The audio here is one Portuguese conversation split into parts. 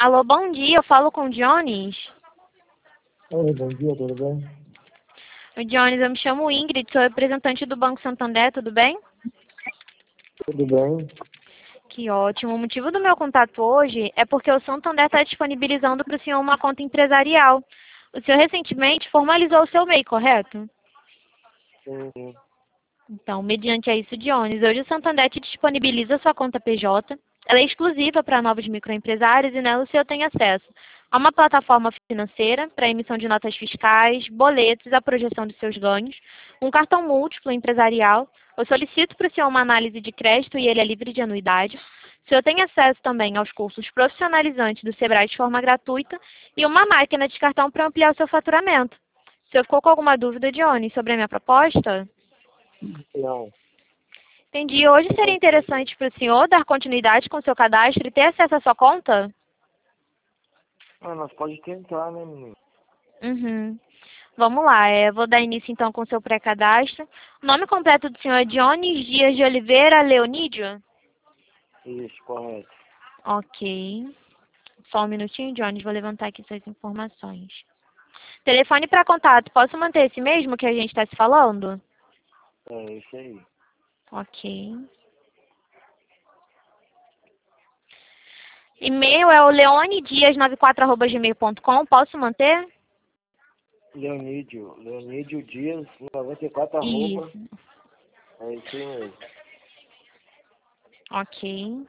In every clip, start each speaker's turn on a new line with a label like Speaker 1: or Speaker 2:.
Speaker 1: Alô, bom dia, eu falo com o Jones.
Speaker 2: Oi, bom dia, tudo bem?
Speaker 1: Oi, Jones, eu me chamo Ingrid, sou representante do Banco Santander, tudo bem?
Speaker 2: Tudo bem?
Speaker 1: Que ótimo. O motivo do meu contato hoje é porque o Santander está disponibilizando para o senhor uma conta empresarial. O senhor recentemente formalizou o seu MEI, correto?
Speaker 2: Sim.
Speaker 1: Então, mediante a isso, Jones, hoje o Santander te disponibiliza a sua conta PJ. Ela é exclusiva para novos microempresários e nela o senhor tem acesso a uma plataforma financeira para emissão de notas fiscais, boletos, a projeção de seus ganhos, um cartão múltiplo empresarial. Eu solicito para o senhor uma análise de crédito e ele é livre de anuidade. O senhor tem acesso também aos cursos profissionalizantes do Sebrae de forma gratuita e uma máquina de cartão para ampliar o seu faturamento. O senhor ficou com alguma dúvida, Jones, sobre a minha proposta?
Speaker 2: Não.
Speaker 1: Entendi. Hoje seria interessante para o senhor dar continuidade com o seu cadastro e ter acesso à sua conta?
Speaker 2: Nós pode tentar, né, menino?
Speaker 1: Uhum. Vamos lá, vou dar início então com o seu pré-cadastro. O nome completo do senhor é Jones Dias de Oliveira Leonídio?
Speaker 2: Isso, correto.
Speaker 1: Ok. Só um minutinho, Jones, vou levantar aqui suas informações. Telefone para contato, posso manter esse mesmo que a gente está se falando?
Speaker 2: É isso aí.
Speaker 1: Ok. E-mail é o leonedias94@gmail.com, posso manter?
Speaker 2: Leonídio Dias, 94 arroba.
Speaker 1: Isso.
Speaker 2: É isso aí mesmo.
Speaker 1: Ok.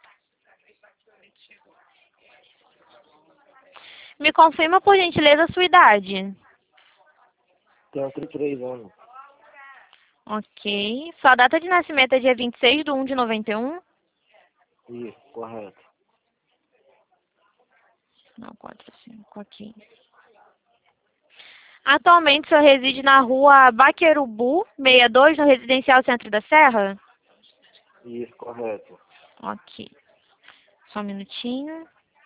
Speaker 1: Me confirma, por gentileza, a sua idade.
Speaker 2: Tenho 33 anos.
Speaker 1: Ok. Sua data de nascimento é dia 26/1/91?
Speaker 2: Isso, correto.
Speaker 1: Não, 45, ok. Atualmente, o senhor reside na rua Baquerubu, 62, no Residencial Centro da Serra?
Speaker 2: Isso, correto.
Speaker 1: Ok. Só um minutinho.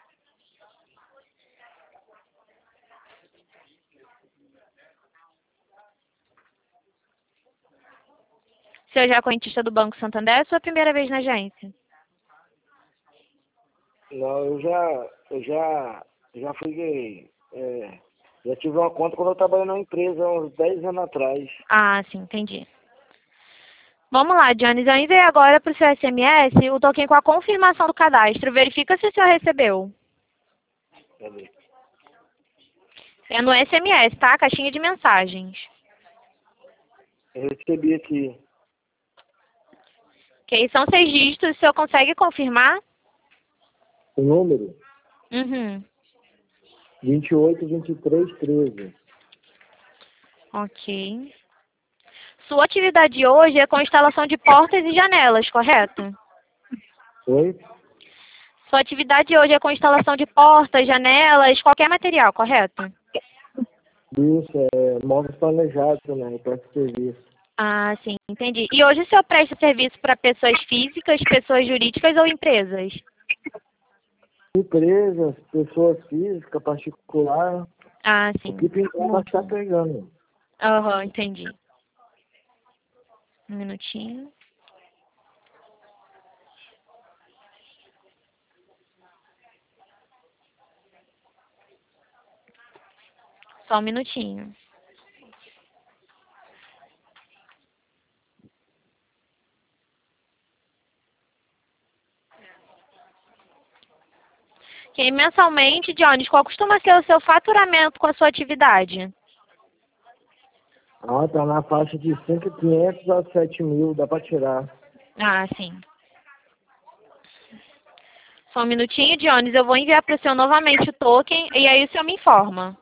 Speaker 1: O senhor já é correntista do Banco Santander ou é sua primeira vez na agência?
Speaker 2: Não, já fui, já tive uma conta quando eu trabalhei na empresa, há uns 10 anos atrás.
Speaker 1: Ah, sim, entendi. Vamos lá, Jones. Eu enviei agora para o seu SMS o token com a confirmação do cadastro. Verifica se o senhor recebeu.
Speaker 2: Cadê?
Speaker 1: É no SMS, tá? Caixinha de mensagens.
Speaker 2: Eu recebi aqui.
Speaker 1: Ok? São 6 dígitos. O senhor consegue confirmar?
Speaker 2: O número?
Speaker 1: Uhum.
Speaker 2: 28, 23, 13.
Speaker 1: Ok. Sua atividade hoje é com instalação de portas e janelas, correto?
Speaker 2: Oi?
Speaker 1: Sua atividade hoje é com instalação de portas, janelas, qualquer material, correto?
Speaker 2: Isso, móveis planejados, né? Para esse serviço.
Speaker 1: Ah, sim, entendi. E hoje o senhor presta serviço para pessoas físicas, pessoas jurídicas ou empresas?
Speaker 2: Empresas, pessoas físicas, particular,
Speaker 1: Ah,
Speaker 2: o
Speaker 1: sim.
Speaker 2: que pintar vai
Speaker 1: Muito
Speaker 2: estar
Speaker 1: bom.
Speaker 2: pegando.
Speaker 1: Aham, entendi. Um minutinho. Só um minutinho. Ok, mensalmente, Jones, qual costuma ser o seu faturamento com a sua atividade?
Speaker 2: Ah, tá na faixa de 5.500 a 7.000, dá para tirar.
Speaker 1: Ah, sim. Só um minutinho, Jones. Eu vou enviar para o senhor novamente o token e aí o senhor me informa.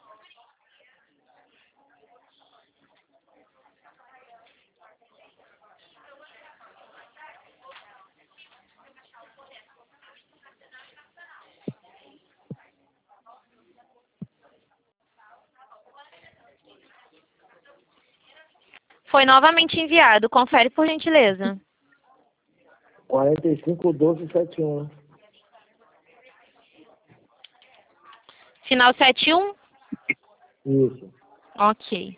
Speaker 1: Foi novamente enviado. Confere, por gentileza.
Speaker 2: 45, 12, 71.
Speaker 1: Final 71?
Speaker 2: Isso.
Speaker 1: Ok.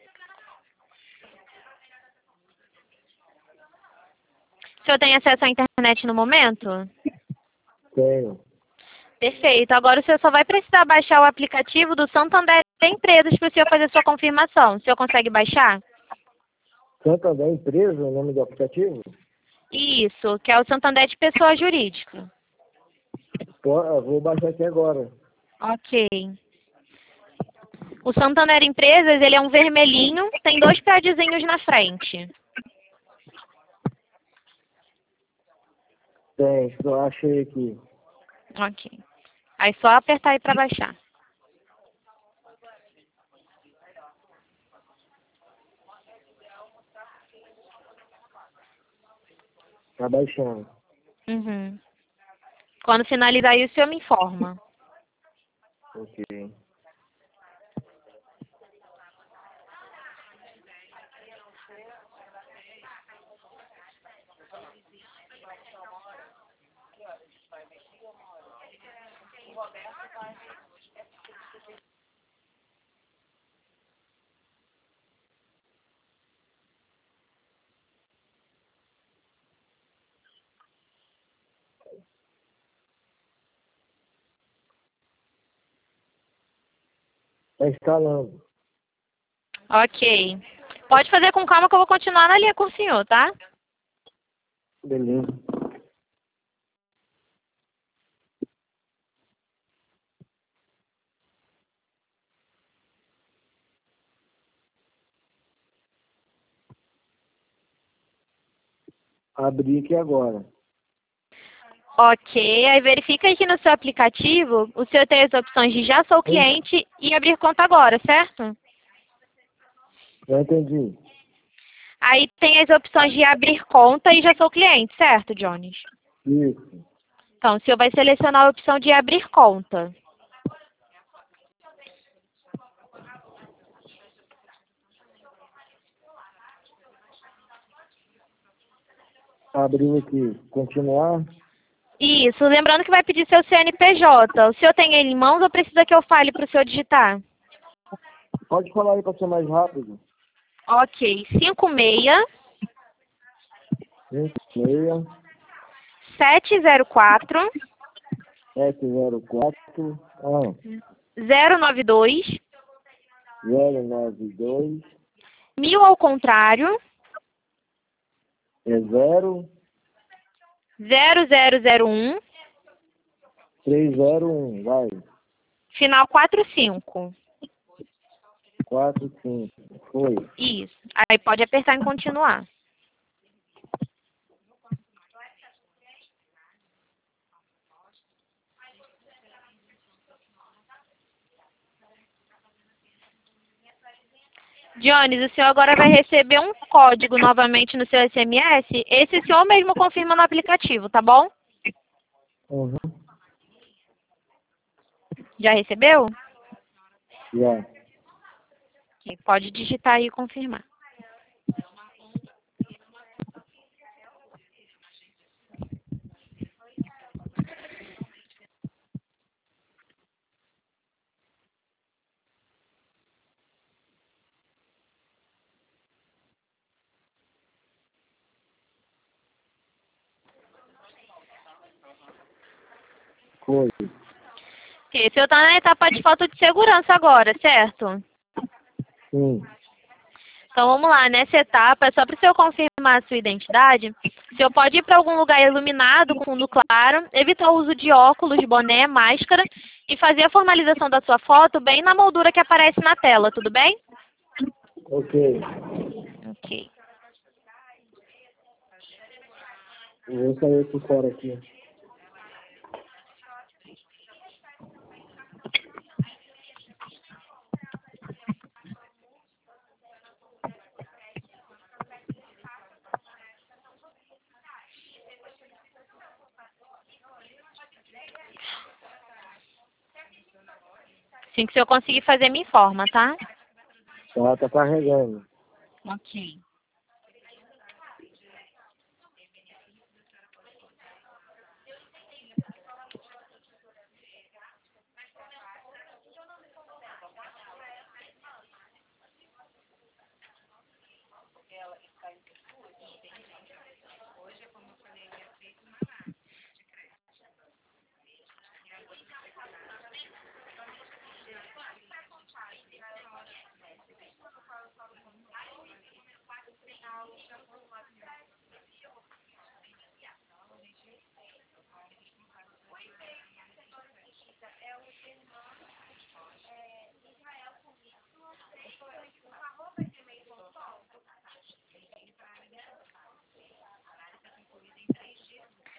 Speaker 1: O senhor tem acesso à internet no momento?
Speaker 2: Tenho.
Speaker 1: Perfeito. Agora o senhor só vai precisar baixar o aplicativo do Santander Empresas para o senhor fazer sua confirmação. O senhor consegue baixar?
Speaker 2: Santander Empresa, o nome do aplicativo?
Speaker 1: Isso, que é o Santander de pessoa jurídica.
Speaker 2: Eu vou baixar aqui agora.
Speaker 1: Ok. O Santander Empresas, ele é um vermelhinho, tem 2 prédiozinhos na frente.
Speaker 2: Tem, só achei aqui.
Speaker 1: Ok. Aí só apertar aí para baixar.
Speaker 2: Tá baixando.
Speaker 1: Uhum. Quando finalizar isso, o senhor me informa.
Speaker 2: Ok. Tá instalando.
Speaker 1: Ok. Pode fazer com calma que eu vou continuar na linha com o senhor, tá?
Speaker 2: Beleza. Abri aqui agora.
Speaker 1: Ok, aí verifica aqui no seu aplicativo, o senhor tem as opções de já sou cliente e abrir conta agora, certo?
Speaker 2: Já entendi.
Speaker 1: Aí tem as opções de abrir conta e já sou cliente, certo, Jones?
Speaker 2: Isso.
Speaker 1: Então, o senhor vai selecionar a opção de abrir conta.
Speaker 2: Abriu aqui. Continuar.
Speaker 1: Isso, lembrando que vai pedir seu CNPJ. O senhor tem ele em mãos ou precisa que eu fale para o senhor digitar?
Speaker 2: Pode falar aí para ser mais rápido.
Speaker 1: Ok, 56
Speaker 2: 56
Speaker 1: 704
Speaker 2: 704
Speaker 1: 092
Speaker 2: 092
Speaker 1: 1000 ao contrário
Speaker 2: é
Speaker 1: 0001
Speaker 2: 0301. Vai.
Speaker 1: final 45.
Speaker 2: 45. Foi.
Speaker 1: Isso. Aí pode apertar em continuar. Jones, o senhor agora vai receber um código novamente no seu SMS. Esse o senhor mesmo confirma no aplicativo, tá bom?
Speaker 2: Uhum.
Speaker 1: Já recebeu?
Speaker 2: Já.
Speaker 1: Ok, pode digitar aí e confirmar.
Speaker 2: Foi.
Speaker 1: Ok, o senhor está na etapa de foto de segurança agora, certo?
Speaker 2: Sim.
Speaker 1: Então vamos lá, nessa etapa, é só para o senhor confirmar a sua identidade. O senhor pode ir para algum lugar iluminado, com fundo claro, evitar o uso de óculos, boné, máscara e fazer a formalização da sua foto bem na moldura que aparece na tela, tudo bem?
Speaker 2: Ok.
Speaker 1: Ok.
Speaker 2: Eu vou sair por fora aqui.
Speaker 1: Assim que o senhor conseguir fazer, me informa, tá?
Speaker 2: Tá carregando.
Speaker 1: Ok.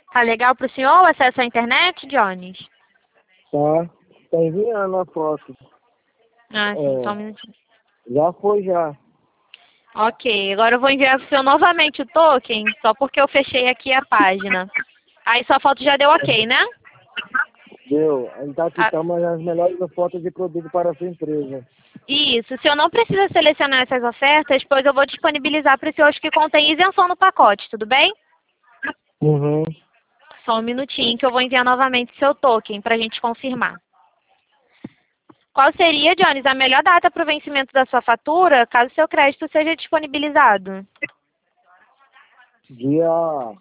Speaker 1: Tá legal pro senhor o acesso à internet, Jones?
Speaker 2: Tá enviando a foto.
Speaker 1: Ah, sim, só um minutinho.
Speaker 2: Já foi, já.
Speaker 1: Ok, agora eu vou enviar pro senhor novamente o token, só porque eu fechei aqui a página. Aí sua foto já deu ok, né?
Speaker 2: Deu. A gente tá aqui,
Speaker 1: Ah,
Speaker 2: estamos as melhores fotos de produto para a sua empresa.
Speaker 1: isso, o senhor não precisa selecionar essas ofertas, pois eu vou disponibilizar para os senhores que contém isenção no pacote, tudo bem?
Speaker 2: Uhum.
Speaker 1: Só um minutinho que eu vou enviar novamente seu token para a gente confirmar. Qual seria, Jones, a melhor data para o vencimento da sua fatura, caso seu crédito seja disponibilizado?
Speaker 2: Dia,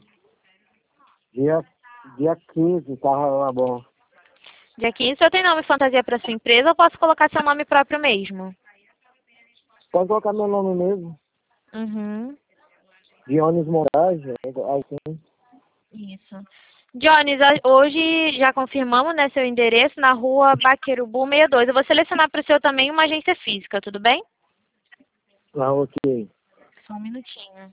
Speaker 2: dia, dia 15, tá bom.
Speaker 1: Dia 15, o senhor tem nome e fantasia para sua empresa ou posso colocar seu nome próprio mesmo?
Speaker 2: Pode colocar meu nome mesmo.
Speaker 1: Uhum,
Speaker 2: Dionis Moraes, assim.
Speaker 1: isso. Jones, hoje já confirmamos, né, seu endereço na rua Baquerubu 62. Eu vou selecionar para o senhor também uma agência física, tudo bem?
Speaker 2: Ah, ok.
Speaker 1: Só um minutinho.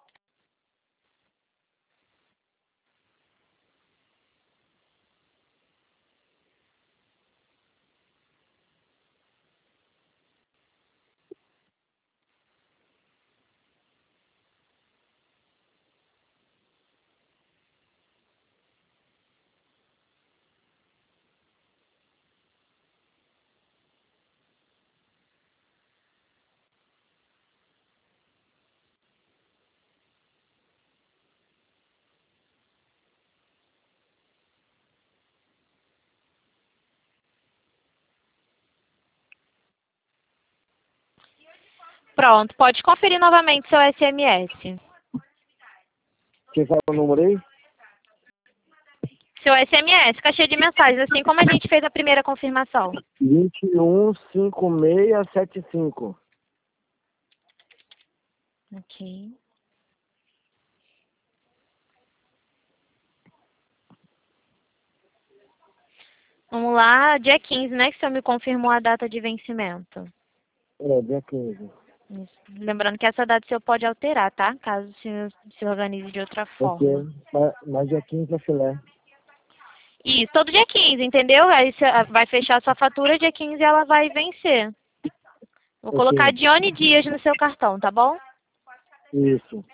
Speaker 1: Pronto, pode conferir novamente seu SMS.
Speaker 2: Quem sabe o número aí?
Speaker 1: Seu SMS, caixa de mensagens, assim como a gente fez a primeira confirmação.
Speaker 2: 215675.
Speaker 1: Ok. Vamos lá, dia 15, né, que o senhor me confirmou a data de vencimento.
Speaker 2: Dia 15.
Speaker 1: Isso. Lembrando que essa data o senhor pode alterar, tá? Caso o senhor se organize de outra
Speaker 2: Ok.
Speaker 1: forma.
Speaker 2: Mas dia 15 é filé.
Speaker 1: Isso, todo dia 15, entendeu? Aí você vai fechar a sua fatura, dia 15 ela vai vencer. Vou colocar
Speaker 2: Ok.
Speaker 1: Dione Dias no seu cartão, tá bom?
Speaker 2: Isso.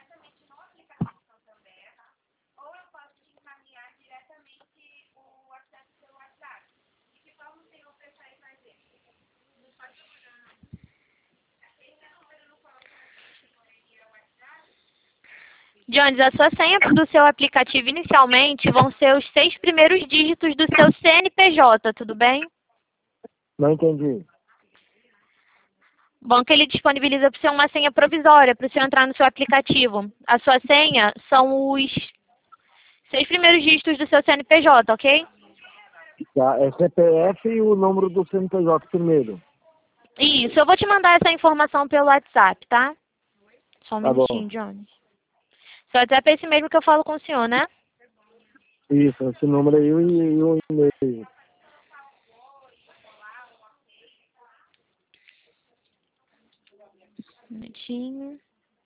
Speaker 1: Jones, a sua senha do seu aplicativo inicialmente vão ser os 6 primeiros dígitos do seu CNPJ, tudo bem?
Speaker 2: Não entendi.
Speaker 1: Bom que ele disponibiliza para você uma senha provisória para você entrar no seu aplicativo. A sua senha são os 6 primeiros dígitos do seu CNPJ, ok?
Speaker 2: Tá, é CPF e o número do CNPJ primeiro.
Speaker 1: Isso, eu vou te mandar essa informação pelo WhatsApp, tá? Só um
Speaker 2: Tá
Speaker 1: minutinho,
Speaker 2: bom.
Speaker 1: Jones. Seu WhatsApp é esse mesmo que eu falo com o senhor, né?
Speaker 2: Isso, esse número aí e o e-mail.
Speaker 1: Um minutinho.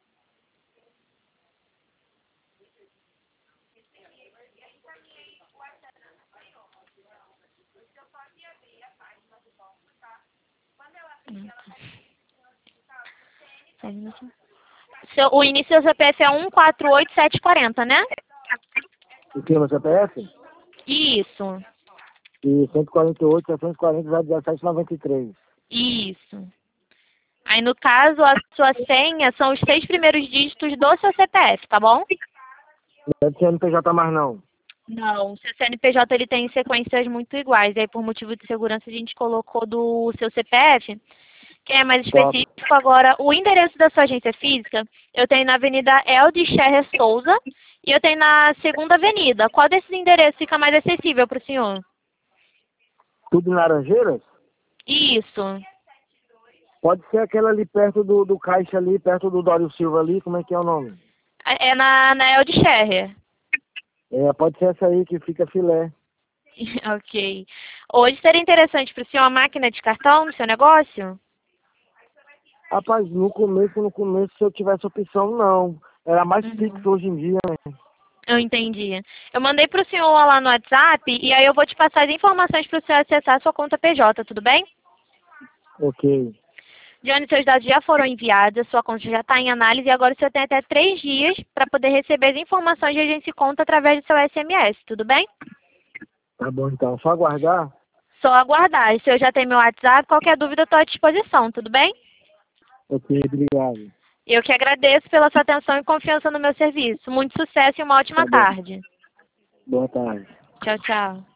Speaker 1: Só um minutinho. O início do seu CPF é 148740, né?
Speaker 2: O que no CPF?
Speaker 1: Isso,
Speaker 2: E 148, 740, 1793.
Speaker 1: isso. Aí, no caso, a sua senha são os 6 primeiros dígitos do seu CPF, tá bom?
Speaker 2: Não é de CNPJ mais não.
Speaker 1: Não, o seu CNPJ ele tem sequências muito iguais. Aí, por motivo de segurança, a gente colocou do seu CPF, que é mais
Speaker 2: Top.
Speaker 1: específico. Agora, o endereço da sua agência física, eu tenho na Avenida Elde Scherrer Souza e eu tenho na Segunda Avenida. Qual desses endereços fica mais acessível para o senhor?
Speaker 2: Tudo em Laranjeiras?
Speaker 1: Isso.
Speaker 2: Pode ser aquela ali perto do caixa ali, perto do Dório Silva ali, como é que é o nome?
Speaker 1: É na Elde Scherrer.
Speaker 2: Pode ser essa aí que fica filé.
Speaker 1: Ok. Hoje seria interessante para o senhor uma máquina de cartão no seu negócio?
Speaker 2: Rapaz, no começo, se eu tivesse opção, não. Era mais
Speaker 1: Uhum.
Speaker 2: fixo hoje em dia, né?
Speaker 1: Eu entendi. Eu mandei para o senhor lá no WhatsApp e aí eu vou te passar as informações para o senhor acessar a sua conta PJ, tudo bem?
Speaker 2: Ok.
Speaker 1: Johnny, seus dados já foram enviados, a sua conta já está em análise e agora o senhor tem até 3 dias para poder receber as informações de agência de conta através do seu SMS, tudo bem?
Speaker 2: Tá bom, então. Só aguardar?
Speaker 1: Só aguardar. O senhor já tem meu WhatsApp, qualquer dúvida eu estou à disposição, tudo bem?
Speaker 2: Ok, obrigado.
Speaker 1: Eu que agradeço pela sua atenção e confiança no meu serviço. Muito sucesso e uma ótima
Speaker 2: Tá bom.
Speaker 1: tarde.
Speaker 2: Boa tarde.
Speaker 1: Tchau, tchau.